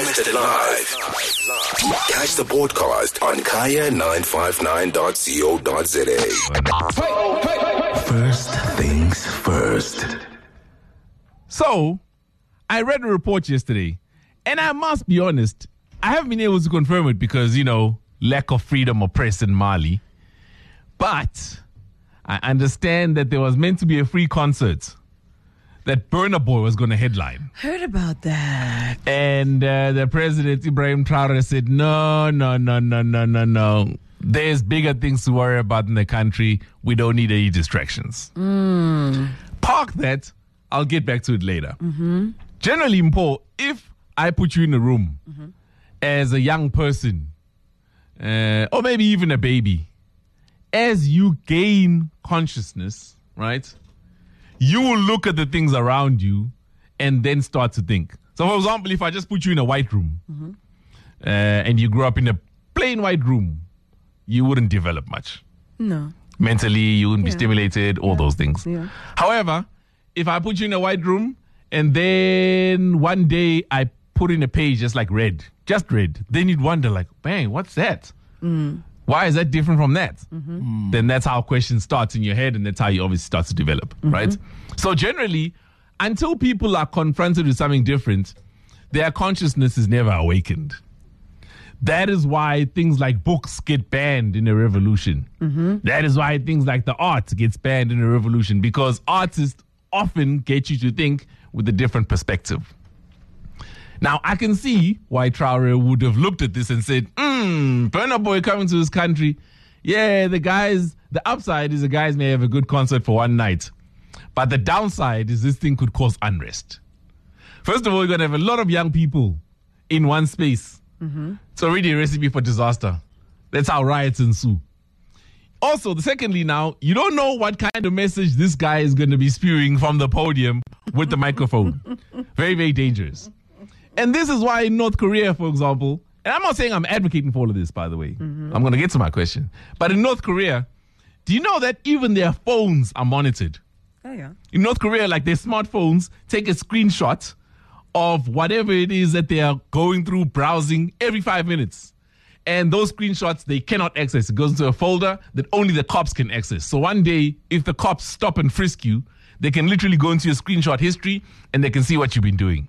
Unlimited Live. Catch the podcast on kaya959.co.za. First things first. So, I read a report yesterday, and I must be honest, I haven't been able to confirm it because, lack of freedom of press in Mali. But I understand that there was meant to be a free concert that Burna Boy was going to headline. Heard about that. And the president, Ibrahim Traore, said, no. There's bigger things to worry about in the country. We don't need any distractions. Park that. I'll get back to it later. Mm-hmm. Generally, Mpo, if I put you in a room as a young person, or maybe even a baby, as you gain consciousness, right, you will look at the things around you and then start to think. So, for example, if I just put you in a white room and you grew up in a plain white room, you wouldn't develop much. No. Mentally, you wouldn't be stimulated, all those things. Yeah. However, if I put you in a white room and then one day I put in a page just red, then you'd wonder bang, what's that? Why is that different from that? Then that's how questions start in your head, and that's how you obviously start to develop, right? So generally, until people are confronted with something different, their consciousness is never awakened. That is why things like books get banned in a revolution. That is why things like the art gets banned in a revolution, because artists often get you to think with a different perspective. Now, I can see why Traore would have looked at this and said, Burna Boy coming to this country. Yeah, the upside is the guys may have a good concert for one night. But the downside is this thing could cause unrest. First of all, you're going to have a lot of young people in one space. It's already a recipe for disaster. That's how riots ensue. Also, secondly now, you don't know what kind of message this guy is going to be spewing from the podium with the microphone. Very, very dangerous. And this is why in North Korea, for example, and I'm not saying I'm advocating for all of this, by the way. I'm going to get to my question. But in North Korea, do you know that even their phones are monitored? Oh, yeah. In North Korea, their smartphones take a screenshot of whatever it is that they are going through, browsing every 5 minutes. And those screenshots, they cannot access. It goes into a folder that only the cops can access. So one day, if the cops stop and frisk you, they can literally go into your screenshot history and they can see what you've been doing.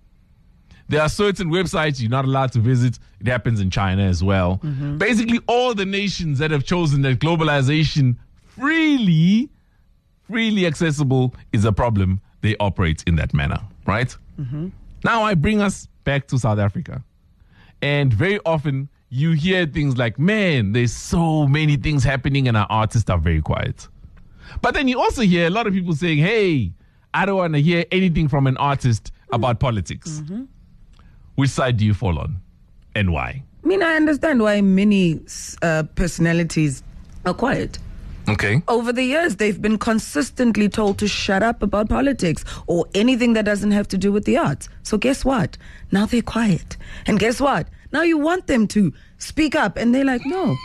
There are certain websites you're not allowed to visit. It happens in China as well. Basically, all the nations that have chosen that globalization freely accessible is a problem. They operate in that manner, right? Now I bring us back to South Africa. And very often you hear things like, man, there's so many things happening and our artists are very quiet. But then you also hear a lot of people saying, hey, I don't want to hear anything from an artist about politics. Which side do you fall on and why? I understand why many personalities are quiet. Okay. Over the years, they've been consistently told to shut up about politics or anything that doesn't have to do with the arts. So guess what? Now they're quiet. And guess what? Now you want them to speak up and they're like, no.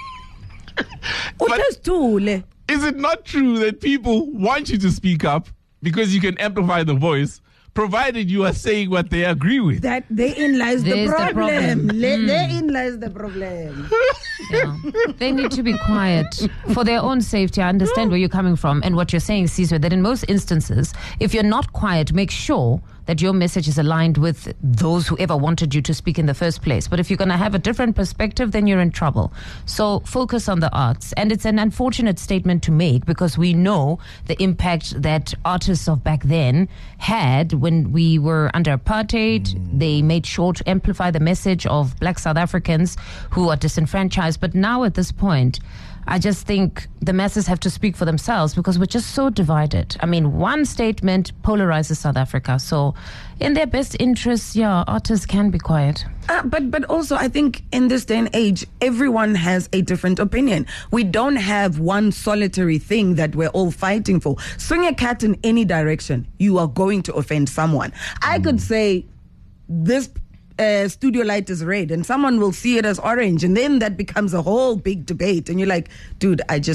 Is it not true that people want you to speak up because you can amplify the voice, provided you are saying what they agree with? That therein lies the problem. Therein lies the problem. Yeah. They need to be quiet for their own safety. I understand where you're coming from and what you're saying, Sizwe, that in most instances, if you're not quiet, make sure that your message is aligned with those who ever wanted you to speak in the first place. But if you're going to have a different perspective, then you're in trouble. So focus on the arts. And it's an unfortunate statement to make because we know the impact that artists of back then had when we were under apartheid. They made sure to amplify the message of black South Africans who are disenfranchised. But now at this point, I just think the masses have to speak for themselves because we're just so divided. One statement polarizes South Africa. So in their best interests, artists can be quiet. But also, I think in this day and age, everyone has a different opinion. We don't have one solitary thing that we're all fighting for. Swing a cat in any direction, you are going to offend someone. I could say this studio light is red and someone will see it as orange, and then that becomes a whole big debate, and you're like, dude, I just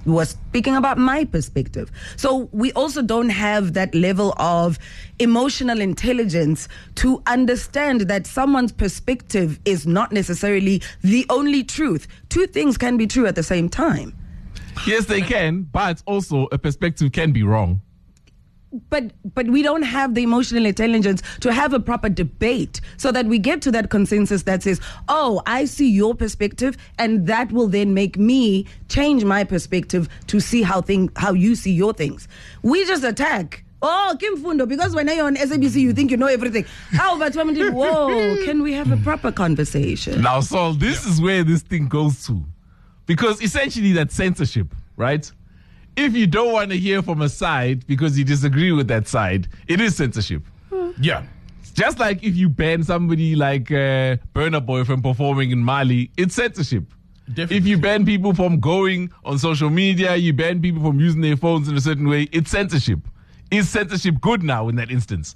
was speaking about my perspective. So we also don't have that level of emotional intelligence to understand that someone's perspective is not necessarily the only truth. Two things can be true at the same time. Yes, they can, but also a perspective can be wrong. But we don't have the emotional intelligence to have a proper debate so that we get to that consensus that says, oh, I see your perspective, and that will then make me change my perspective to see how you see your things. We just attack. Oh, Kim Fundo, because when you're on SABC, you think you know everything. How about whoa, can we have a proper conversation? Now, Saul, this is where this thing goes to. Because essentially that's censorship, right? If you don't want to hear from a side because you disagree with that side, it is censorship. Yeah. Just like if you ban somebody like Burna Boy from performing in Mali, it's censorship. Definitely. If you ban people from going on social media, you ban people from using their phones in a certain way, it's censorship. Is censorship good now in that instance?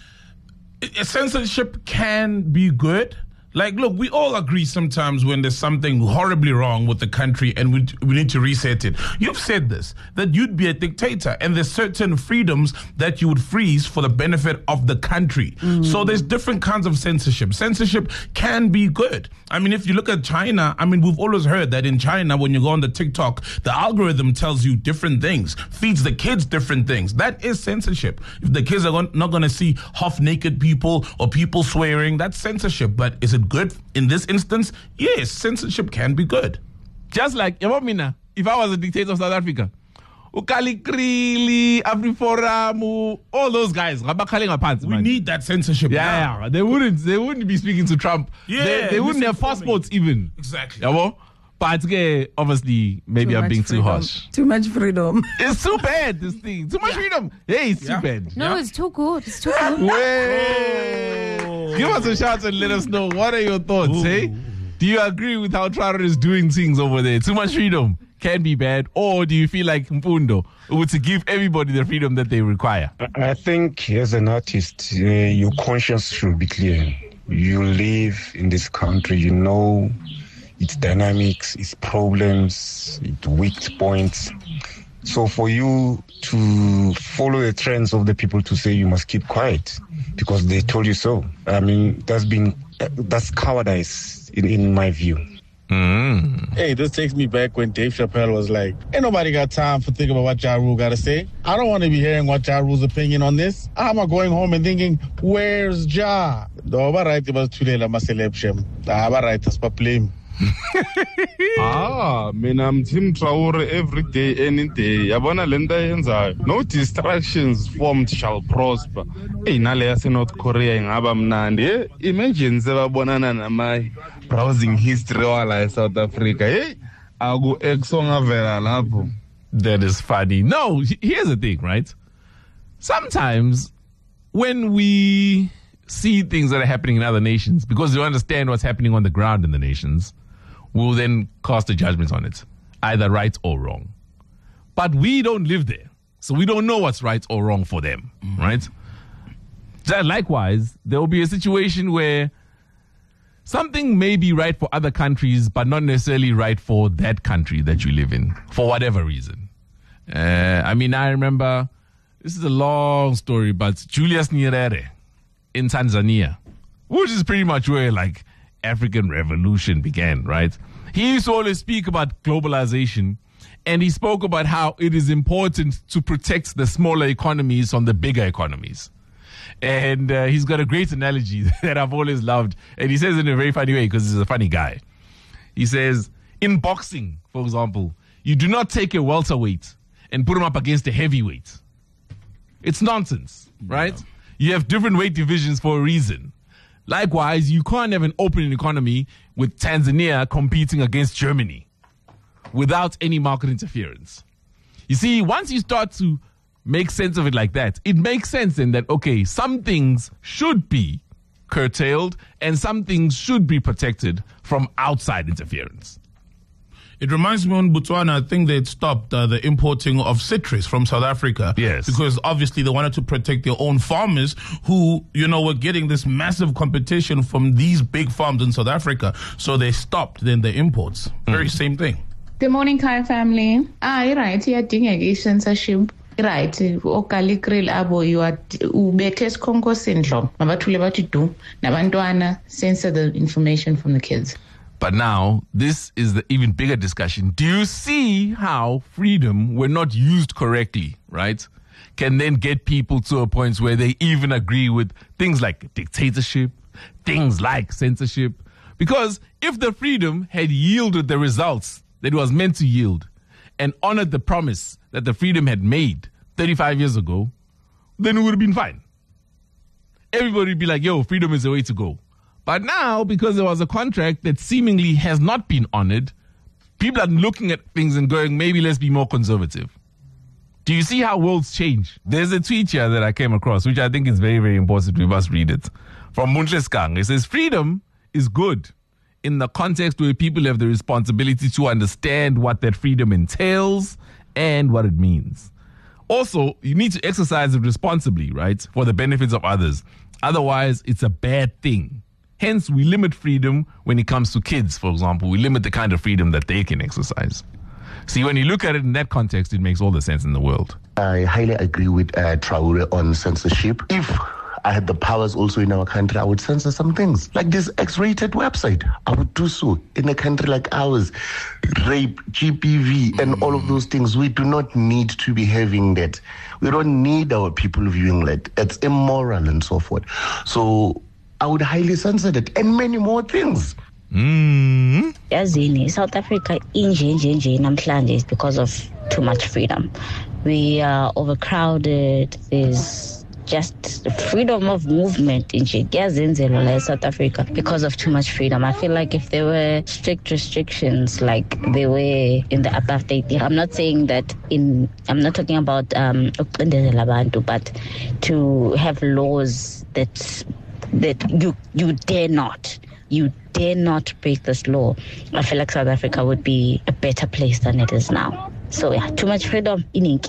Censorship can be good. Like, look, we all agree sometimes when there's something horribly wrong with the country and we need to reset it. You've said this, that you'd be a dictator and there's certain freedoms that you would freeze for the benefit of the country. So there's different kinds of censorship. Censorship can be good. I mean, if you look at China, I mean, we've always heard that in China, when you go on the TikTok, the algorithm tells you different things, feeds the kids different things. That is censorship. If the kids are not going to see half-naked people or people swearing, that's censorship. But is it good in this instance? Yes, censorship can be good. Just like, if I was a dictator of South Africa, Ukali Krili, Afriforum, all those guys, We need that censorship. Yeah, they wouldn't be speaking to Trump. Yeah, they wouldn't have passports even. Exactly. But obviously, maybe I'm being too harsh. Too much freedom. It's too bad, this thing. Too much freedom. Hey, it's too bad. No, it's too good. It's too good. Wait. Give us a shout and let us know. What are your thoughts, hey? Do you agree with how Traore is doing things over there? Too much freedom can be bad. Or do you feel like Mfundo would to give everybody the freedom that they require? I think as an artist, your conscience should be clear. You live in this country, you know its dynamics, its problems, its weak points. So for you to follow the trends of the people to say you must keep quiet because they told you so, I mean, that's cowardice in my view. Hey, this takes me back when Dave Chappelle was like, ain't nobody got time for thinking about what Ja Rule got to say. I don't want to be hearing what Ja Rule's opinion on this. I'm not going home and thinking, where's Ja? No, right, it was too late, I'm a celebration. Right, that's my blame. I'm Tim Traore every day, any day. Yabona lenda yenzayo. No distractions formed shall prosper. Nale yase North Korea ingaba mnandi. Imagine sebabonana namai browsing history wala South Africa. Agu exonga vela lapho. That is funny. No, here's the thing, right? Sometimes when we see things that are happening in other nations, because you understand what's happening on the ground in the nations, we'll then cast a judgment on it, either right or wrong. But we don't live there, so we don't know what's right or wrong for them, right? Likewise, there will be a situation where something may be right for other countries, but not necessarily right for that country that you live in, for whatever reason. I remember, this is a long story, but Julius Nyerere in Tanzania, which is pretty much where, African revolution began, right? He used to always speak about globalization, and he spoke about how it is important to protect the smaller economies from the bigger economies. And he's got a great analogy that I've always loved, and he says it in a very funny way because he's a funny guy. He says, in boxing, for example, you do not take a welterweight and put him up against a heavyweight. It's nonsense, right? Yeah. You have different weight divisions for a reason. Likewise, you can't have an open economy with Tanzania competing against Germany without any market interference. You see, once you start to make sense of it like that, it makes sense then that, okay, some things should be curtailed and some things should be protected from outside interference. It reminds me in Botswana, I think they'd stopped the importing of citrus from South Africa. Yes. Because obviously they wanted to protect their own farmers who, were getting this massive competition from these big farms in South Africa. So they stopped then the imports. Very same thing. Good morning, Kai family. You're right. You're doing a censorship. Right. Okalikril abo you are ubetes Congo syndrome. Mabathule bathi do. Nabantwana censor the information from the kids. But now, this is the even bigger discussion. Do you see how freedom, when not used correctly, right, can then get people to a point where they even agree with things like dictatorship, things like censorship? Because if the freedom had yielded the results that it was meant to yield and honored the promise that the freedom had made 35 years ago, then it would have been fine. Everybody would be like, yo, freedom is the way to go. But now, because there was a contract that seemingly has not been honored, people are looking at things and going, maybe let's be more conservative. Do you see how worlds change? There's a tweet here that I came across, which I think is very, very important. We must read it. From Munches Kang. It says, freedom is good in the context where people have the responsibility to understand what that freedom entails and what it means. Also, you need to exercise it responsibly, right, for the benefits of others. Otherwise, it's a bad thing. Hence, we limit freedom when it comes to kids, for example. We limit the kind of freedom that they can exercise. See, when you look at it in that context, it makes all the sense in the world. I highly agree with Traore on censorship. If I had the powers also in our country, I would censor some things. Like this X-rated website, I would do so. In a country like ours, rape, GPV, and all of those things, we do not need to be having that. We don't need our people viewing that. It's immoral and so forth. So I would highly censor that and many more things. Yazini, South Africa is because of too much freedom. We are overcrowded. There's just freedom of movement in South Africa because of too much freedom. I feel like if there were strict restrictions like there were in the apartheid, I'm not saying that I'm not talking about but to have laws that you dare not break this law. I feel like South Africa would be a better place than it is now. So yeah, too much freedom.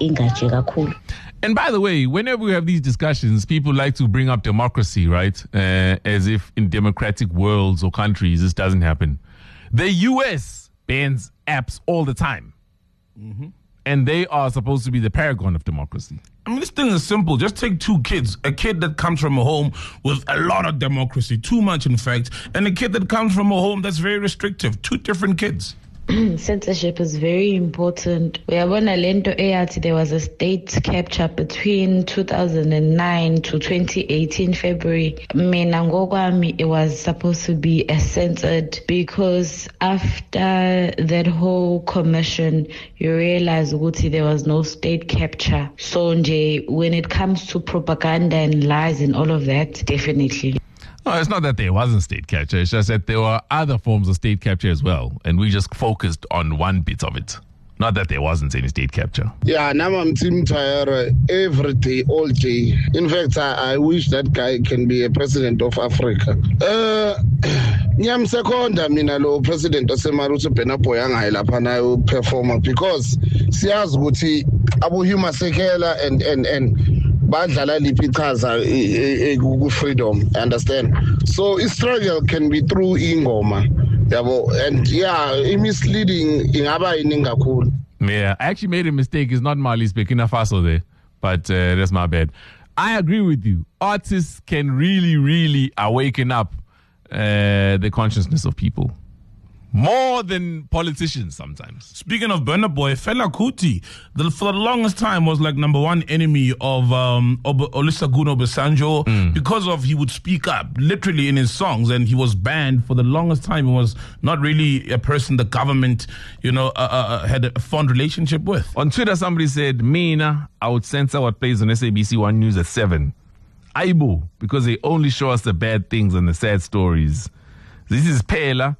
And by the way, whenever we have these discussions, people like to bring up democracy, right? As if in democratic worlds or countries this doesn't happen. The US bans apps all the time. Mm-hmm. And they are supposed to be the paragon of democracy. I mean, this thing is simple. Just take two kids. A kid that comes from a home with a lot of democracy, too much in fact, and a kid that comes from a home that's very restrictive. Two different kids. Censorship is very important. There was a state capture between 2009 to 2018 February. It was supposed to be censored because after that whole commission, you realize there was no state capture. So when it comes to propaganda and lies and all of that, definitely. No, it's not that there wasn't state capture. It's just that there were other forms of state capture as well. And we just focused on one bit of it. Not that there wasn't any state capture. Yeah, now I'm Tim Tyre every day, all day. In fact, I wish that guy can be a president of Africa. Nyam seconda mina lo president oseMaruthu Benaboy angayilapha performer because siyazi ukuthi Abu Huma Sekela and badlala liphi ichaza freedom, understand? So struggle can be through ingoma, and yeah, misleading ingaba iningi kakhulu. Yeah, I actually made a mistake. It's not Mali's Burkina Faso there, but that's my bad. I agree with you. Artists can really, really awaken up the consciousness of people. More than politicians sometimes. Speaking of Burna Boy, Fela Kuti, for the longest time was like number one enemy of Olusegun Obasanjo because of he would speak up literally in his songs, and he was banned for the longest time. He was not really a person the government, had a fond relationship with. On Twitter, somebody said, Mina, I would censor what plays on SABC 1 News at 7. Aibo, because they only show us the bad things and the sad stories. This is Pela.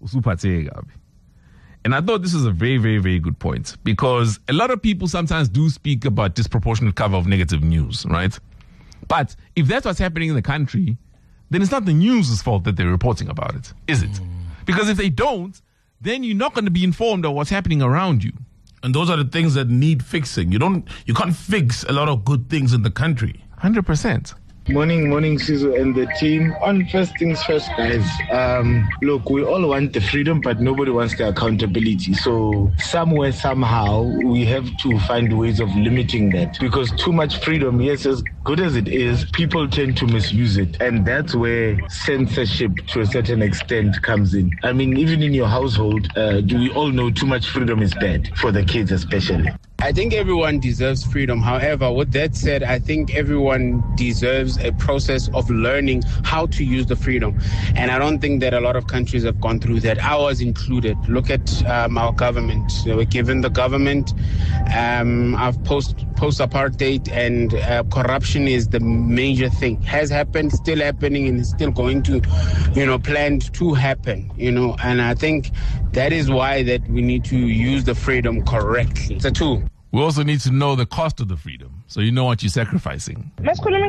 And I thought this was a very, very, very good point, because a lot of people sometimes do speak about disproportionate cover of negative news, right? But if that's what's happening in the country, then it's not the news's fault that they're reporting about it, is it? Because if they don't, then you're not going to be informed of what's happening around you. And those are the things that need fixing. You can't fix a lot of good things in the country. 100%. Morning, Sizo and the team. On first things first, guys. Look, we all want the freedom, but nobody wants the accountability. So somewhere, somehow, we have to find ways of limiting that. Because too much freedom, yes, as good as it is, people tend to misuse it. And that's where censorship, to a certain extent, comes in. I mean, even in your household, do we all know too much freedom is bad, for the kids especially? I think everyone deserves freedom. However, with that said, I think everyone deserves a process of learning how to use the freedom. And I don't think that a lot of countries have gone through that, ours included. Look at our government. We're given the government of post-apartheid, and corruption is the major thing. Has happened, still happening, and is still going to, planned to happen, And I think that is why that we need to use the freedom correctly. It's a tool. We also need to know the cost of the freedom, so you know what you're sacrificing. It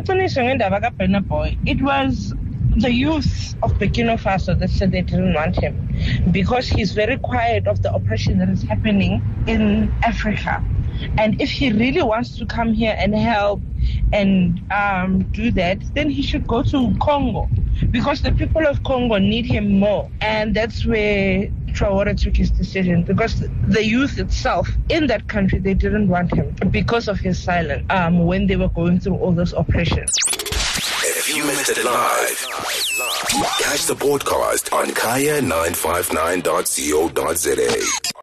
was the youth of Burkina Faso that said they didn't want him because he's very quiet of the oppression that is happening in Africa. And if he really wants to come here and help and do that, then he should go to Congo, because the people of Congo need him more. And that's where Traore took his decision, because the youth itself in that country, they didn't want him because of his silence when they were going through all this oppression. If you missed it live, catch the podcast on kaya959.co.za.